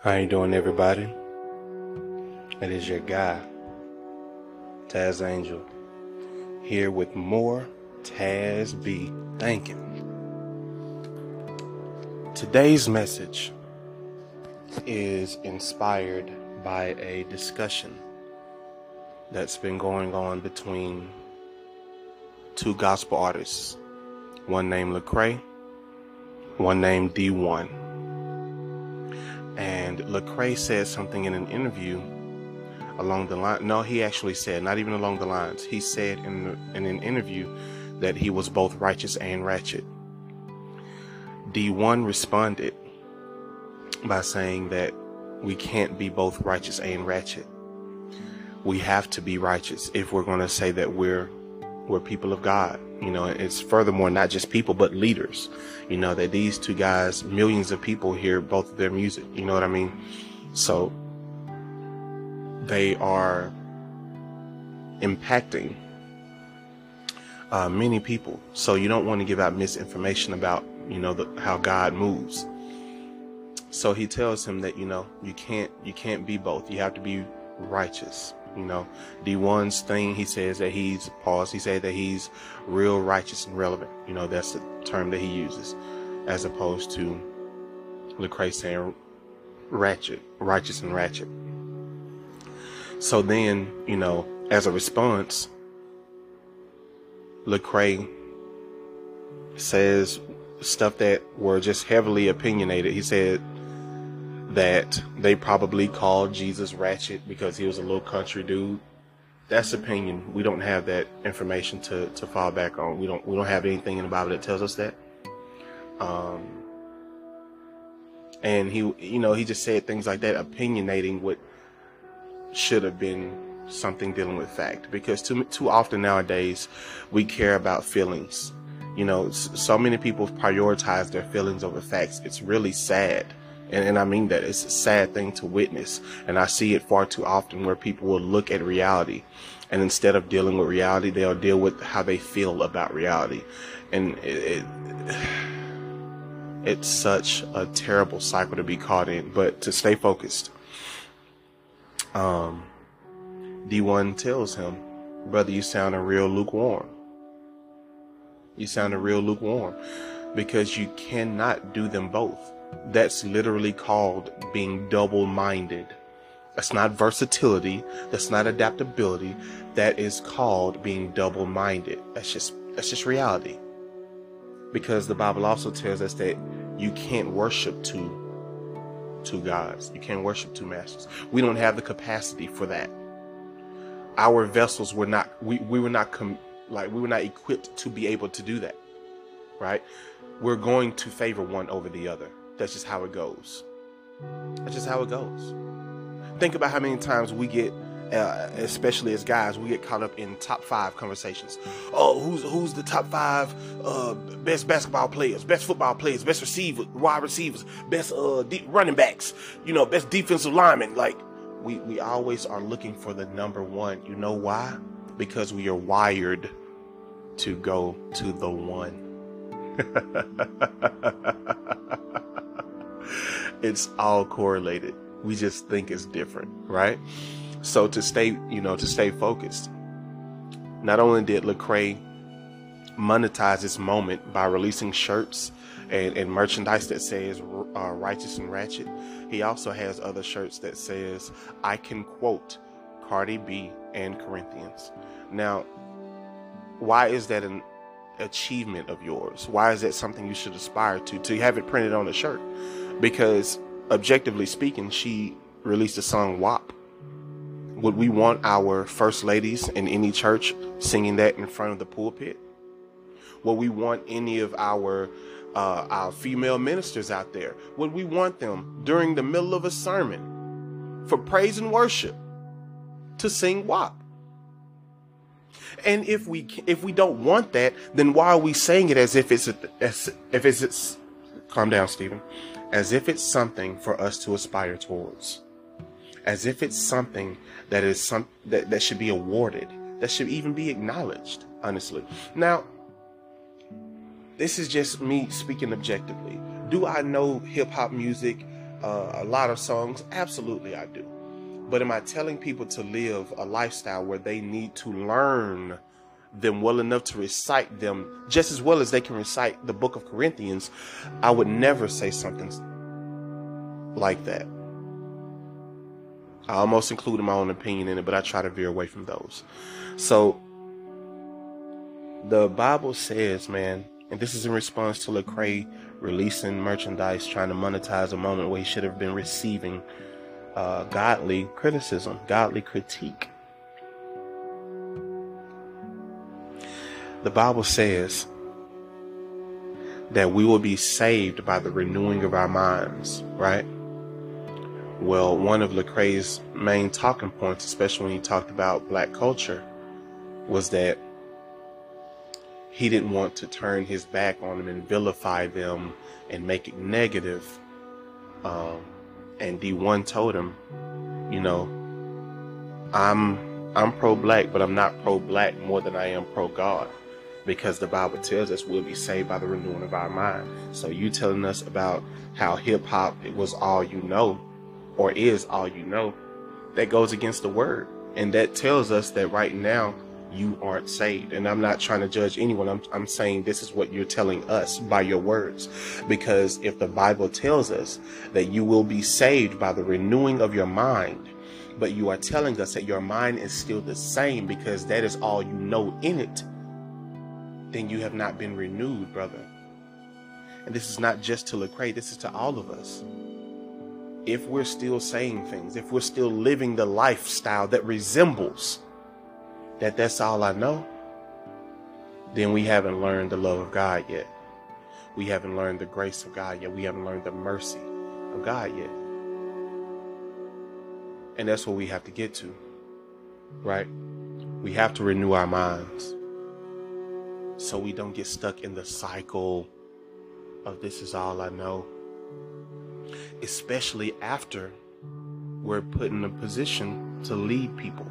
How you doing, everybody? It is your guy, Taz Angel, here with more Taz B. Thinking. Today's message is inspired by a discussion that's been going on between two gospel artists, one named Lecrae, one named D1. And Lecrae said something in an interview along the line. No, he actually said, not even along the lines. He said in an interview that he was both righteous and ratchet. D1 responded by saying that we can't be both righteous and ratchet. We have to be righteous if we're going to say that we're people of God. You know, it's furthermore not just people, but leaders. You know, that these two guys, millions of people hear both of their music. You know what I mean? So they are impacting many people. So you don't want to give out misinformation about, you know, how God moves. So he tells him that, you know, you can't be both. You have to be righteous. You know, D1's thing, he says that he said that he's real, righteous, and relevant. You know, that's the term that he uses, as opposed to Lecrae saying ratchet, righteous and ratchet. So then, you know, as a response, Lecrae says stuff that were just heavily opinionated. He said that they probably called Jesus ratchet because he was a little country dude. That's opinion. We don't have that information to fall back on. We don't have anything in the Bible that tells us that. And he just said things like that, opinionating what should have been something dealing with fact. Because too often nowadays we care about feelings. You know, so many people prioritize their feelings over facts. It's really sad. And I mean that. It's a sad thing to witness. And I see it far too often where people will look at reality, and instead of dealing with reality, they'll deal with how they feel about reality. And it's such a terrible cycle to be caught in. But to stay focused, D1 tells him, brother, you sounding real lukewarm. You sounding real lukewarm because you cannot do them both. That's literally called being double-minded. That's not versatility. That's not adaptability. That is called being double-minded. That's just reality. Because the Bible also tells us that you can't worship two gods. You can't worship two masters. We don't have the capacity for that. Our vessels were not. We were not equipped to be able to do that. Right? We're going to favor one over the other. That's just how it goes. That's just how it goes. Think about how many times we get, especially as guys, we get caught up in top 5 conversations. Oh, who's the top 5 best basketball players, best football players, best wide receivers, best running backs, you know, best defensive linemen. Like we always are looking for the number one. You know why? Because we are wired to go to the one. It's all correlated. We just think it's different, right? So to stay focused, not only did Lecrae monetize this moment by releasing shirts and merchandise that says righteous and ratchet, he also has other shirts that says, I can quote Cardi B and Corinthians. Now, why is that an achievement of yours? Why is that something you should aspire to have it printed on a shirt? Because objectively speaking, she released a song WAP. Would we want our first ladies in any church singing that in front of the pulpit? Would we want any of our female ministers out there? Would we want them during the middle of a sermon for praise and worship to sing WAP? And if we don't want that, then why are we saying it as if it's calm down, Stephen, as if it's something for us to aspire towards, as if it's something that is that should be awarded, that should even be acknowledged, honestly. Now, this is just me speaking objectively. Do I know hip hop music a lot of songs? Absolutely I do. But am I telling people to live a lifestyle where they need to learn them well enough to recite them just as well as they can recite the book of Corinthians? I would never say something like that. I almost included my own opinion in it, but I try to veer away from those. So the Bible says, man, and this is in response to Lecrae releasing merchandise, trying to monetize a moment where he should have been receiving godly criticism, godly critique. The Bible says that we will be saved by the renewing of our minds, right? Well, one of Lecrae's main talking points, especially when he talked about black culture, was that he didn't want to turn his back on them and vilify them and make it negative. And D1 told him, you know, I'm pro-black, but I'm not pro-black more than I am pro-God, because the Bible tells us we'll be saved by the renewing of our mind. So you telling us about how hip-hop was all you know, or is all you know, that goes against the word. And that tells us that right now you aren't saved. And I'm not trying to judge anyone. I'm saying this is what you're telling us by your words. Because if the Bible tells us that you will be saved by the renewing of your mind, but you are telling us that your mind is still the same because that is all you know in it, then you have not been renewed, brother. And this is not just to Lecrae, this is to all of us. If we're still saying things, if we're still living the lifestyle that resembles that that's all I know, then we haven't learned the love of God yet. We haven't learned the grace of God yet. We haven't learned the mercy of God yet. And that's what we have to get to, right? We have to renew our minds so we don't get stuck in the cycle of this is all I know. Especially after we're put in a position to lead people.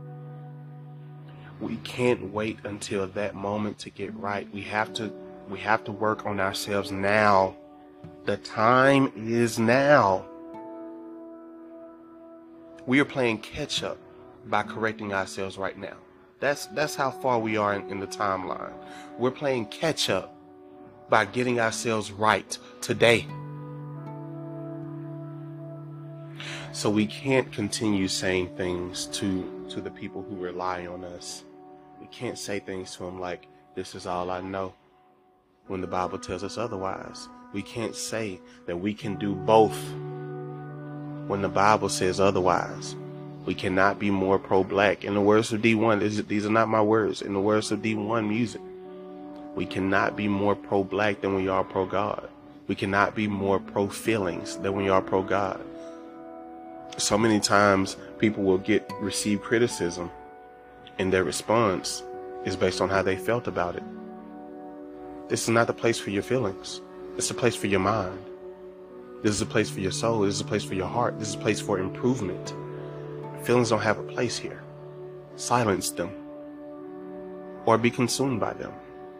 We can't wait until that moment to get right. We have to work on ourselves now. The time is now. We are playing catch up by correcting ourselves right now. That's how far we are in the timeline. We're playing catch up by getting ourselves right today. So we can't continue saying things to the people who rely on us. We can't say things to them like, this is all I know, when the Bible tells us otherwise. We can't say that we can do both when the Bible says otherwise. We cannot be more pro-black. In the words of D1, these are not my words. In the words of D1 Music, we cannot be more pro-black than we are pro-God. We cannot be more pro-feelings than we are pro-God. So many times people will receive criticism, and their response is based on how they felt about it. This is not the place for your feelings. It's a place for your mind. This is a place for your soul. This is a place for your heart. This is a place for improvement. Feelings don't have a place here. Silence them or be consumed by them.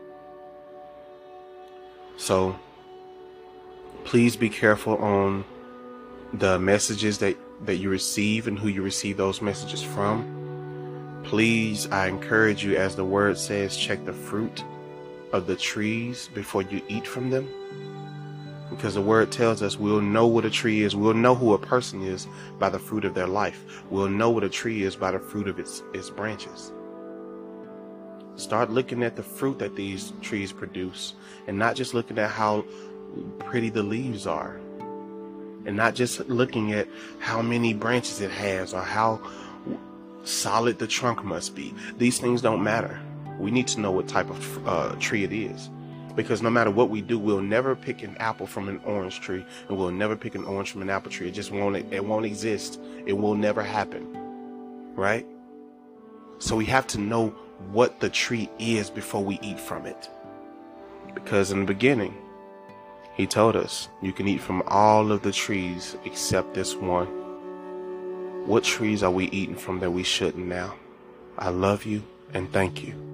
So please be careful on the messages that you receive and who you receive those messages from. Please, I encourage you, as the word says, check the fruit of the trees before you eat from them. Because the word tells us we'll know what a tree is. We'll know who a person is by the fruit of their life. We'll know what a tree is by the fruit of its branches. Start looking at the fruit that these trees produce, and not just looking at how pretty the leaves are, and not just looking at how many branches it has or how solid the trunk must be. These things don't matter. We need to know what type of tree it is. Because no matter what we do, we'll never pick an apple from an orange tree, and we'll never pick an orange from an apple tree. It won't exist. It will never happen. Right? So we have to know what the tree is before we eat from it. Because in the beginning, he told us you can eat from all of the trees except this one. What trees are we eating from that we shouldn't now? I love you and thank you.